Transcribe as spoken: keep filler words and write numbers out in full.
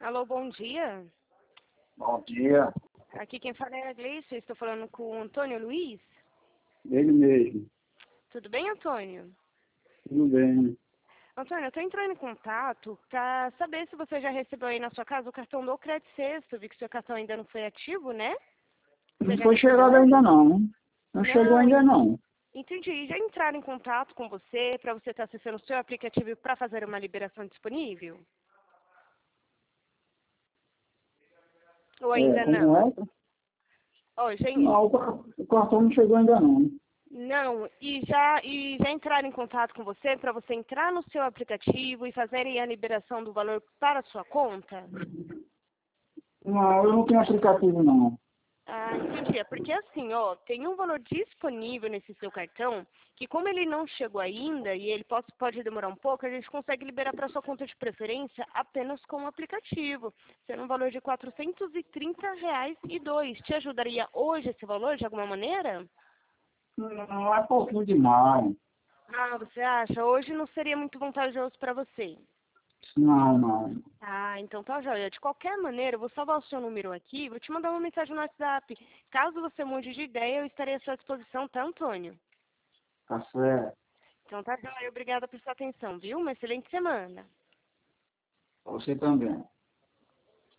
Alô, bom dia. Bom dia. Aqui quem fala é a Gleice, estou falando com o Antônio Luiz. Ele mesmo. Tudo bem, Antônio? Tudo bem. Antônio, eu estou entrando em contato para saber se você já recebeu aí na sua casa o cartão do Credit Sexto. Vi que seu cartão ainda não foi ativo, né? Você Não já foi recebeu chegado ele? ainda não. Não chegou Não, ainda en- não. entendi. Já entraram em contato com você para você estar acessando o seu aplicativo para fazer uma liberação disponível? Ou É, ainda como não? é? Ó, já, Não, o car- o cartão não chegou ainda não. Não, e já, e já entraram em contato com você para você entrar no seu aplicativo e fazerem a liberação do valor para a sua conta? Não, eu não tenho aplicativo não. Ah, entendi. É porque assim, ó, tem um valor disponível nesse seu cartão que como ele não chegou ainda e ele pode, pode demorar um pouco, a gente consegue liberar para sua conta de preferência apenas com o aplicativo, sendo um valor de quatrocentos e trinta reais e dois. Te ajudaria hoje esse valor de alguma maneira? Não, é pouquinho demais. Ah, você acha? Hoje não seria muito vantajoso para você. Não, não. Ah, então tá joia. De qualquer maneira, eu vou salvar o seu número aqui, vou te mandar uma mensagem no WhatsApp. Caso você mude de ideia, eu estarei à sua disposição, tá, Antônio? Tá certo. Então tá joia. Obrigada por sua atenção, viu? Uma excelente semana. Você também.